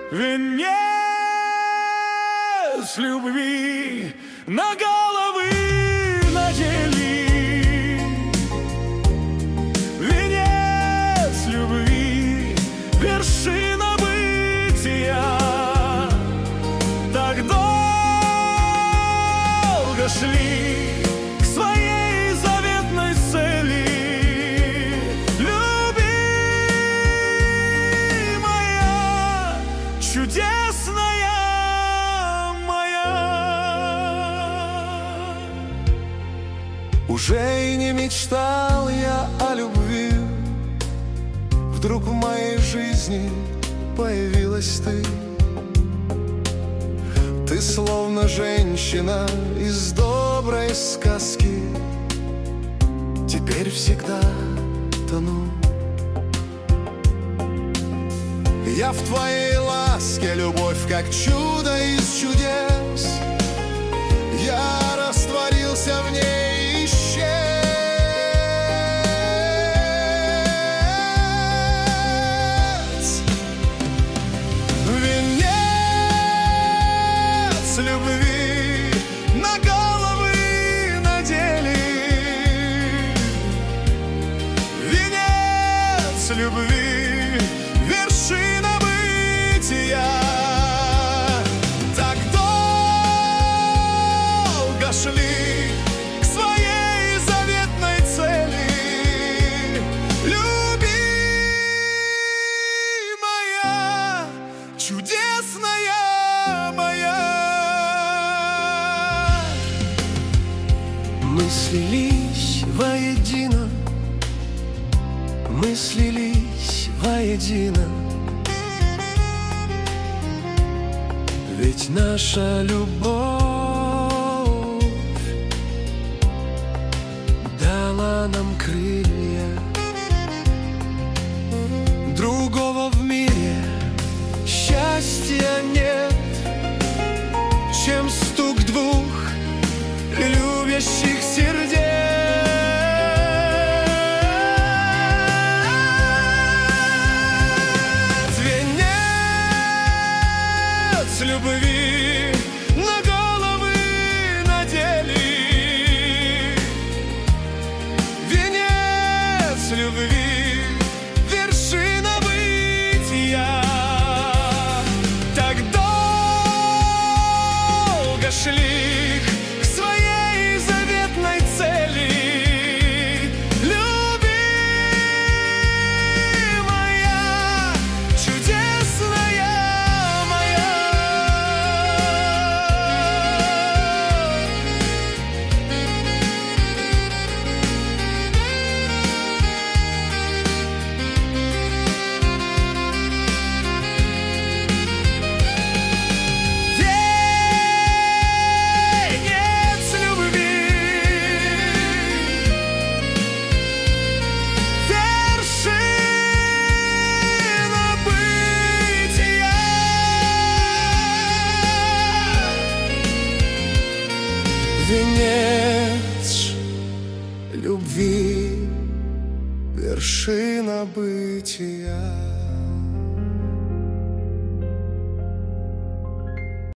венец любви на головы надели. Венец любви, вершина бытия. Так долго шли к своей заветной цели. Любимая, чудесная моя. Уже и не мечтал я о любви. Вдруг в моей жизни появилась ты. Ты словно женщина из доброй сказки. Теперь всегда тону я в твоей ласке, любовь, как чудо из чудес. Я растворился в ней и исчез. Венец любви на головы надели. Венец любви, вершина бытия. Так долго шли к своей заветной цели. Любимая, чудесная моя. Мы слились воедино, мы слились воедино. Ведь наша любовь дала нам крылья. Другого в мире счастья нет, чем стук двух любящих сердец. Венец любви на головы надели. Венец любви, вершина бытия. Так долго шли к своей заветной цели. Любимая, чудесная моя. Венец любви, вершина бытия. Венец любви, вершина бытия.